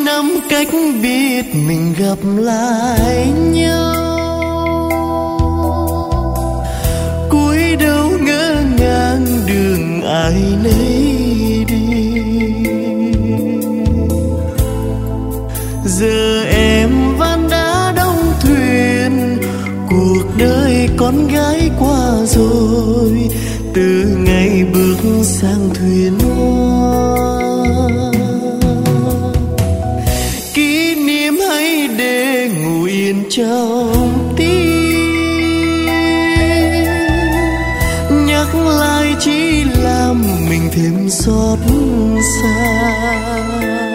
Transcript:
năm cách biệt mình gặp lại nhau, cúi đầu ngỡ ngàng đường ai nấy đi. Giờ em ván đã đóng thuyền, cuộc đời con gái qua rồi, từ ngày bước sang thuyền hoa. Kỷ niệm hãy để ngủ yên trong tim, nhắc lại chỉ làm mình thêm xót xa.